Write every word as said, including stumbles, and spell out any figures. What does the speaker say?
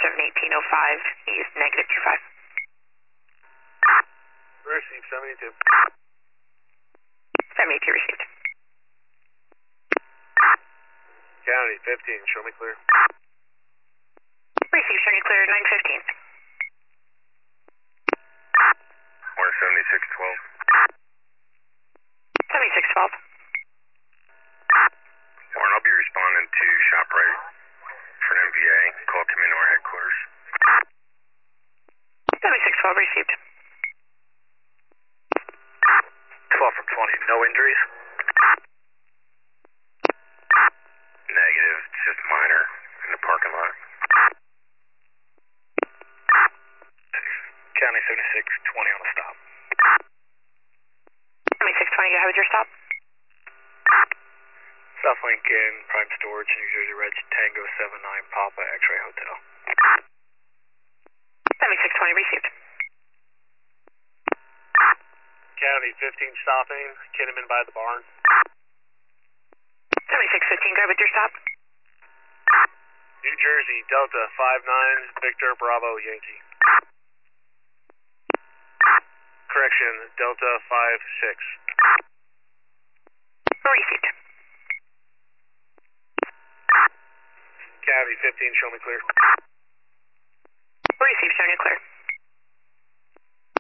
seven eighteen oh five, east negative two five. Receive seventy-two. seventy-two received. County fifteen, show me clear. Receive, show you clear, nine fifteen. one seventy-six twelve. seventy-six twelve. Warren, I'll be responding to ShopRite for an M V A. Call command or headquarters. seventy-six twelve received. twelve from twenty, no injuries? Negative, it's just minor in the parking lot. County seventy-six twenty on a stop. seventy-six twenty, how was your stop? South Lincoln, Prime Storage, New Jersey Reg, Tango seven nine, Papa, X-Ray Hotel. seventy-six twenty received. County fifteen stopping, Kinnaman by the barn. seventy-six fifteen, go with your stop. New Jersey, Delta five nine, Victor Bravo Yankee. Correction, Delta five six. Received. County fifteen, show me clear. Received, showing you clear.